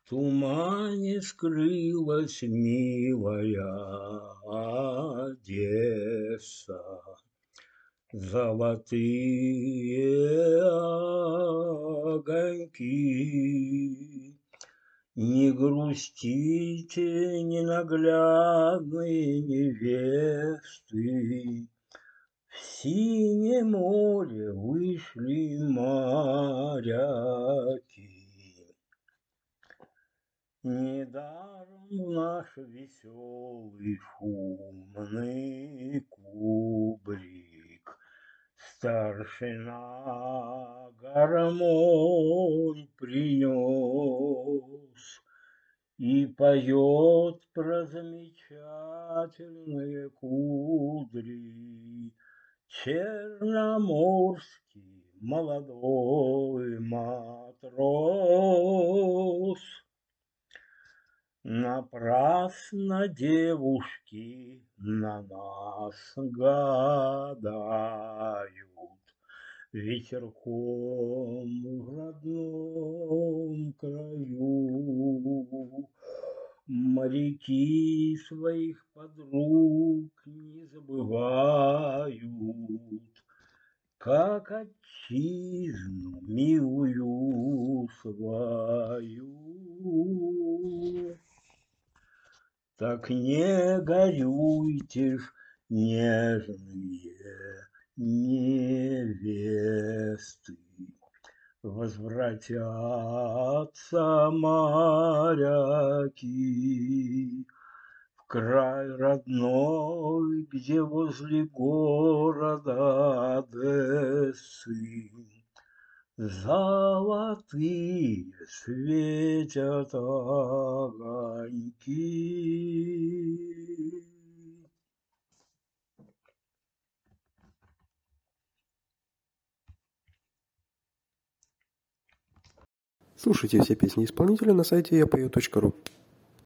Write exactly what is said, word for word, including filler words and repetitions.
тумане скрылась милая Одесса. Золотые огоньки. Не грустите, ненаглядные невесты, в синее море вышли моряки. Недаром наш веселый шумный кубрик старшина гармонь принес и поет про замечательные кудри черноморский молодой матрос. Напрасно девушки на нас гадают, ветерком в родном краю. Моряки своих подруг не забывают, как отчизну милую свою. Так не горюйте ж, нежные невесты, возвратятся моряки в край родной, где возле города Одессы золотые светят огоньки. Слушайте все песни исполнителя на сайте я пою точка ру.